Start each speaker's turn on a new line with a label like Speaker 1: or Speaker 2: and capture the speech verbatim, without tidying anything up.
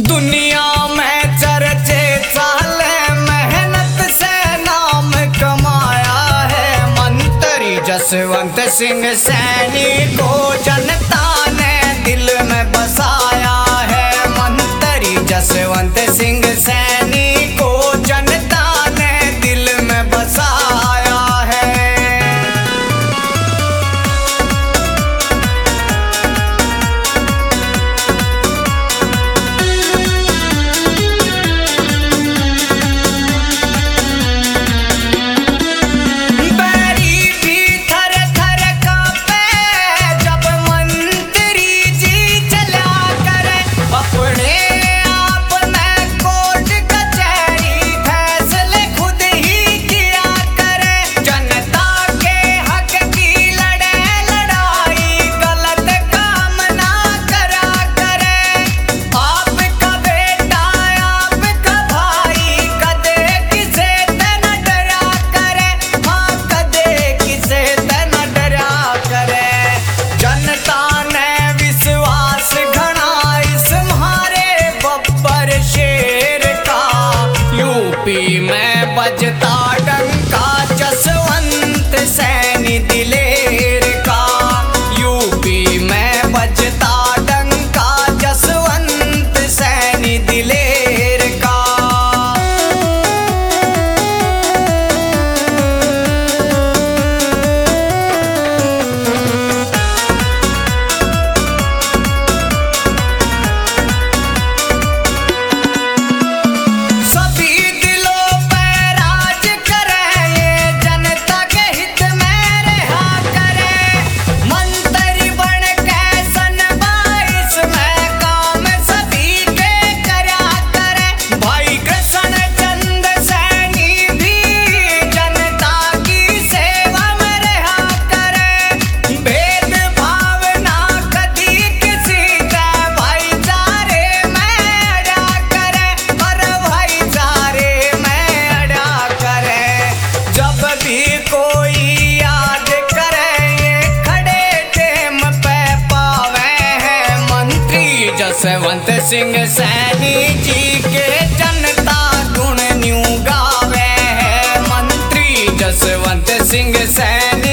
Speaker 1: दुनिया में चर्चे चाले, मेहनत से नाम कमाया है। मंत्री जसवंत सिंह सैनी को जनता ने दिल में बसाया है। मंत्री जसवंत सिंह सैनी को जनता ने दिल में बसाया है। यूपी में बजता डंका जसवंत सैनी दिलेर का। यूपी में बजता डंका जसवंत सैनी दिलेर का। जसवंत सिंह सैनी जी के जनता गुण न्यू गावे है। मंत्री जसवंत सिंह सैनी